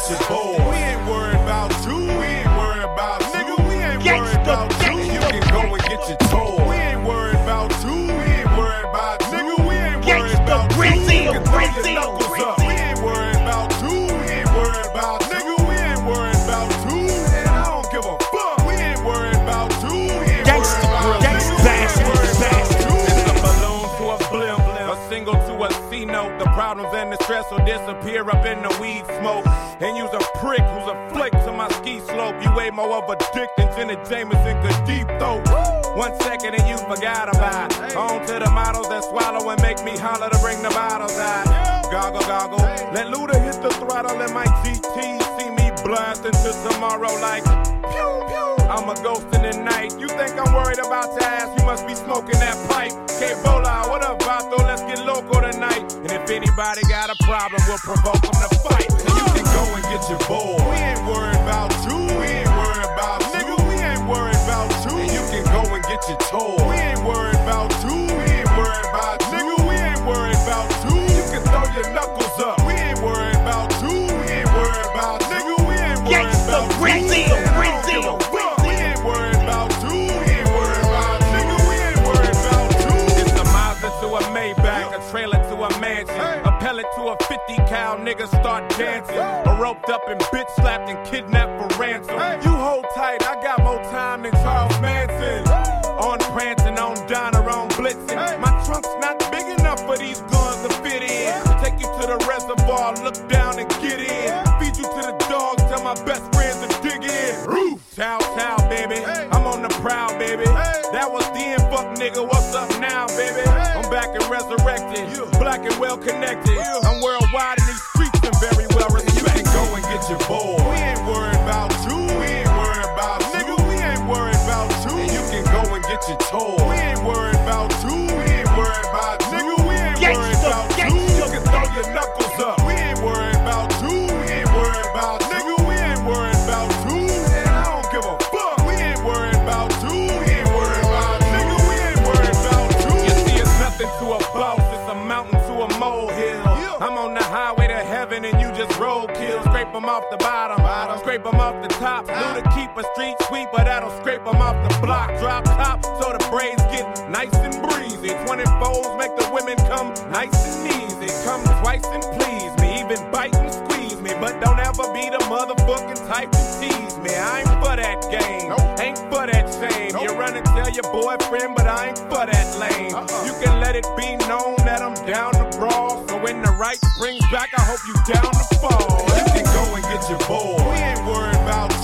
get your boy. We ain't worried about you. We ain't worried about nigga. We ain't worried about you. You can go and get your toy. We ain't worried about you. We ain't worried about nigga. We ain't worried about you. You can throw your knuckles up. We ain't worried about you. We ain't worried about nigga. We ain't worried about you. And I don't give a fuck. We ain't worried about you. We ain't worried about nigga. It's a balloon to a blimp, a single to a C note. The problems and the stress will disappear up in the weed smoke. And you's a prick who's a flick to my ski slope. You weigh more of a dick than Jenna Jameson could deep throat. 1 second and you forgot about it. On to the models that swallow and make me holler to bring the bottles out. Goggle, goggle. Let Luda hit the throttle and my GT see me blast into tomorrow like pew, pew. I'm a ghost in the night. You think I'm worried about your ass? You must be smoking that pipe. K-Bola, what up, Vato? Let's get loco tonight. And if anybody got a problem, we'll provoke them to fight. And you can go and get your boy. We ain't worried about you. We ain't worried about nigga. We ain't worried about you. And you can go and get your toy. We ain't worried about you. We ain't worried about nigga. We ain't worried about you. You can throw your knuckles up. We ain't worried about you. We ain't worried about nigga. We ain't worried about you. We ain't worried about you. We ain't worried about nigga. We ain't worried about you. It's a Mazda to a Maybach, a trailer to a mansion, a pellet to a 50 cal. Niggas start dancing, a roped up and bitch slapped and kidnapped for ransom. You hold tight, I got more time than Charles Manson. On prancing, on Donna, on blitzing. My trunk's not big enough for these guns to fit in. Take you to the reservoir, look down and get in. Feed you to the dogs, tell my best friends to dig in. Roof, chow, chow, baby. I'm on the prowl, baby. That was the end, fuck nigga. What's up now, baby? I'm back and resurrected, black and well connected. I'm worldwide in these streets and very well respected. You can go and get your boy. We ain't worried about you. We ain't worried about nigga. We ain't worried about you. And you can go and get your toy. We ain't worried about you. We ain't worried about nigga. We ain't worried about you. You can throw your knuckles up. We ain't worried about you. We ain't worried about nigga. We ain't worried about you. And I don't give a fuck. We ain't worried about you. We ain't worried about nigga. We ain't worried about you. You see, it's nothing to a boss. It's a mountain to a molehill. I'm on the highway to heaven and you just roadkill. Scrape them off the bottom, scrape them off the top. Luda keep a street sweep, but that'll scrape them off the block. Drop top so the braids get nice and breezy. 24s make the women come nice and easy. Come twice and please me, even bite and squeeze me. But don't ever be the motherfucking type to tease me. I ain't for that game, ain't for that shame. You run and tell your boyfriend, but I ain't for that lane. You can let it be known that I'm down to brawl. So when the right brings back, I hope you down to fall. You can go and get your boy. We ain't worried about